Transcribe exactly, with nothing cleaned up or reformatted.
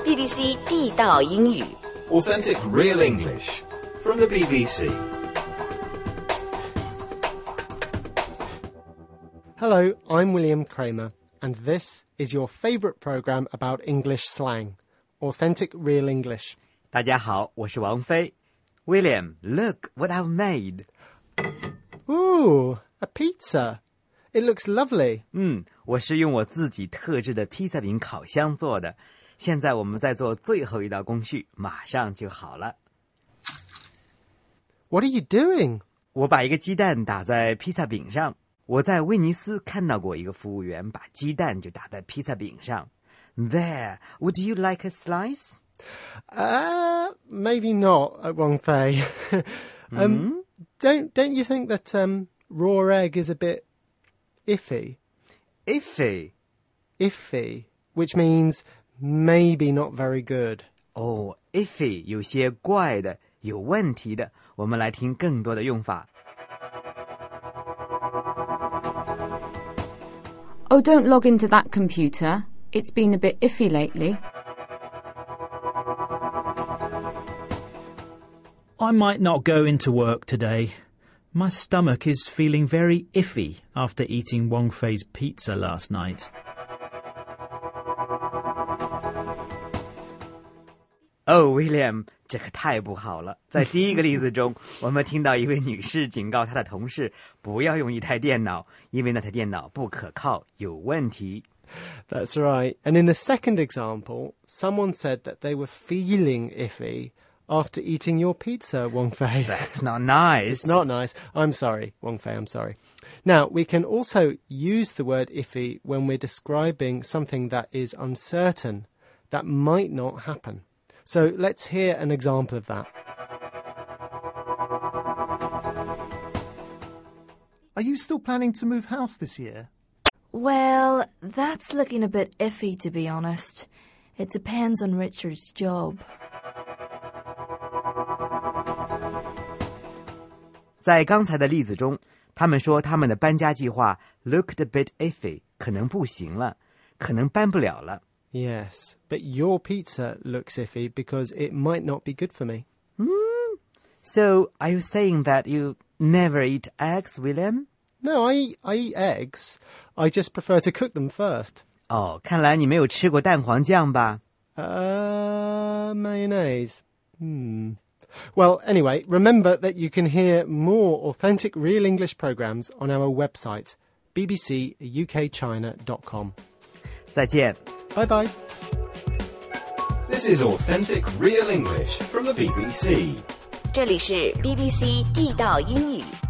B B C 地道英语 Authentic real English from the B B C. Hello, I'm William Kramer, and this is your favourite programme about English slang, Authentic Real English. 大家好，我是王菲。William, look what I've made. Ooh, a pizza. It looks lovely. 嗯，我是用我自己特制的披萨饼烤箱做的。现在我们在做最后一道工序，马上就好了。 What are you doing? 我把一个鸡蛋打在披萨饼上。我在威尼斯看到过一个服务员把鸡蛋就打在披萨饼上。There, would you like a slice? Uh, maybe not, Wang Fei. um, mm-hmm. Don't don't you think that um, raw egg is a bit iffy? Iffy? Iffy, which means maybe not very good. 哦 iffy 有些怪的，有问题的。我们来听更多的用法。 Oh, don't log into that computer. It's been a bit iffy lately. I might not go into work today. My stomach is feeling very iffy after eating Wang Fei's pizza last night. Oh, William, 这可太不好了。在第一个例子中，我们听到一位女士警告她的同事不要用一台电脑，因为那台电脑不可靠，有问题。 That's right. And in the second example, someone said that they were feeling iffy after eating your pizza, Wang Fei. That's not nice. It's not nice. I'm sorry, Wang Fei, I'm sorry. Now, we can also use the word iffy when we're describing something that is uncertain, that might not happen. So let's hear an example of that. Are you still planning to move house this year? Well, that's looking a bit iffy, to be honest. It depends on Richard's job. 在刚才的例子中，他们说他们的搬家计划 looked a bit iffy， 可能不行了，可能搬不了了。 Yes, but your pizza looks iffy because it might not be good for me. Mm? So, are you saying that you never eat eggs, William? No, I eat, I eat eggs. I just prefer to cook them first. 哦，看来你没有吃过蛋黄酱吧？ Uh, mayonnaise. Hmm. Well, anyway, remember that you can hear more authentic real English programs on our website, b b c u k china dot com. 再见。 Bye-bye. This is Authentic Real English from the B B C. 这里是 B B C 地道英语